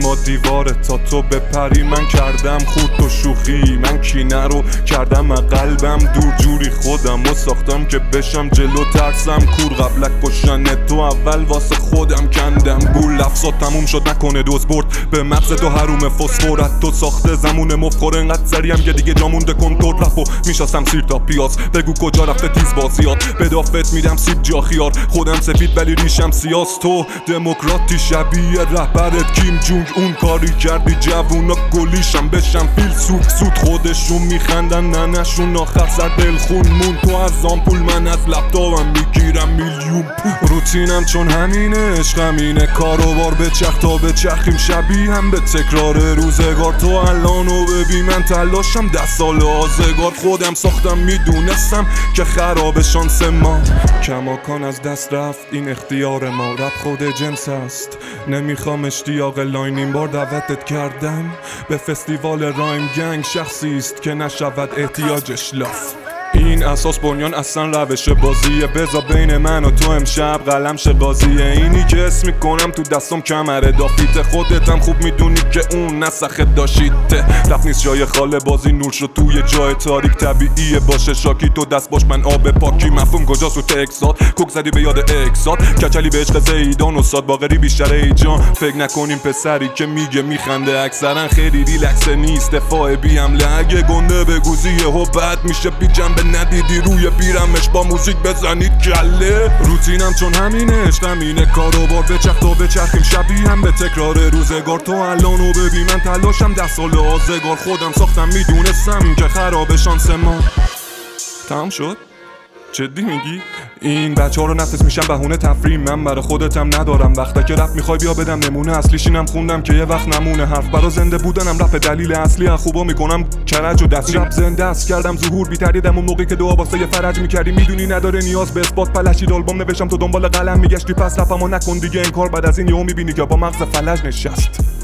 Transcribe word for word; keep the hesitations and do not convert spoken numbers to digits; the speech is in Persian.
ما دیواره تا تو بپری. من کردم خورد و شوخی، من کینه رو کردم قلبم دور جوری خودم و ساختم که بشم جلو ترسم کور. قبلک کشن تو اول واسه خودم کندم گول. لفظا تموم شد نکنه دوز برد به مغز تو حروم فسفورت تو ساخته زمون مفخور. انقدر سریم که دیگه جامونده کنترل رفو میشستم سیر تا پیاز. بگو کجا رفته تیز بازیات بدافت میدم سیب جا خیار. خودم سفید ولی ریشم سیاس. تو دموکراتی شبیه رهبرت کیم جونگ اون. کاری کردی جوونا گلیشم بشم فیلسوف سود. خودشون میخندن نه نشون آخر سر دل خون مون. تو از آمپول من از لپتاپم میگیرم میلیون پول. روتینم چون همینه عشق همینه کاروبار بچرخ تا بچرخیم شبیه هم به تکرار روزگار. تو الانو ببین من تلاشم ده سال آزگار. خودم ساختم میدونستم که خراب شانس ما. کماکان از دست رفت این اختیار ما. رپ خود جنس است نمیخوام اشتیاق لاین. این بار دعوتت کردم به فستیوال رایم گنگ. شخصی است که نشود احتیاجش لاف. این اساس بنیان اصلا روش بازیه. بذار بین من و تو امشب قلم شه قاضیه. اینی که اسم میکنم تو دستم کمره دافیته. خودتم خوب میدونی که اون نسخت داشیته. رفت نیست جای خاله بازی نور شد توی جای تاریک. طبیعیه باشه شاکی تو دست باش من آب پاکی. مفهوم کجاست تو تکسات کوک زدی به یاد اکسات. کچلی به عشق زیدان و ساد باقری بیشتر ای جان. فکر نکنیم پسری که میگه میخنده اکثرا خیلی ریلکس نیست. دفاع بی حمله اگه گنده بگوزیه و بد میشه بی جنبه. ندیدی روی بیرمش با موزیک بزنید کله. روتینم چون همینه عشق همینه کاروبار بچرخ تا بچرخیم شبیه هم به تکرار روزگار. تو الانو ببین من تلاشم ده سال آزگار. خودم ساختم میدونستم که خراب شانس ما. تمام شد؟ جدی میگی؟ این بچه ها رو نفس میشم بهونه تفریم. من برای خودتم ندارم وقتا که رپ میخوای بیا بدم نمونه. اصلیشینم خوندم که یه وقت نمونه. حرف برا زنده بودنم رپ دلیل اصلی. از خوبا میکنم کرج و دست رپ زنده است کردم ظهور بی‌تردیدم اون موقعی که دعا واسه یه فرج میکردی. میدونی نداره نیاز به اثبات پلشید آلبوم نوشتم تو دنبال قلم میگشتی. پس رپمو نکن دیگه این کار بعد از این یهو میبینی که با مغز فلج نشست.